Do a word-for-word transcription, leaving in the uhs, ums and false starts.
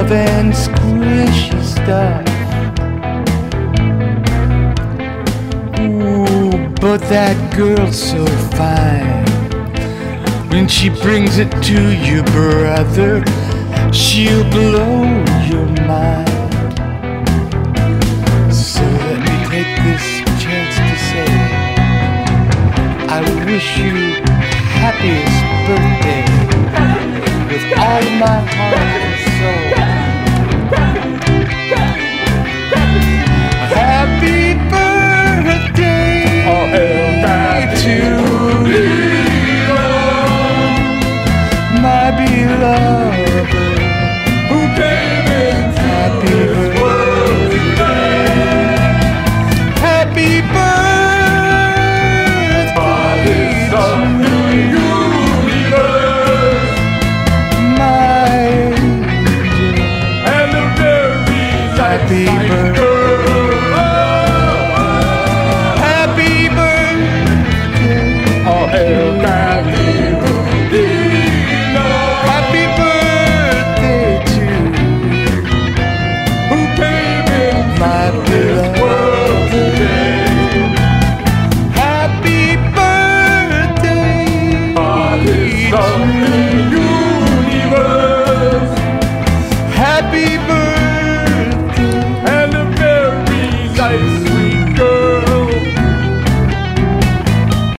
love and squishy stuff. Ooh, but that girl's so fine. When she brings it to you, brother, she'll blow your mind. So let me take this chance to say, I wish you happiest birthday with all my heart.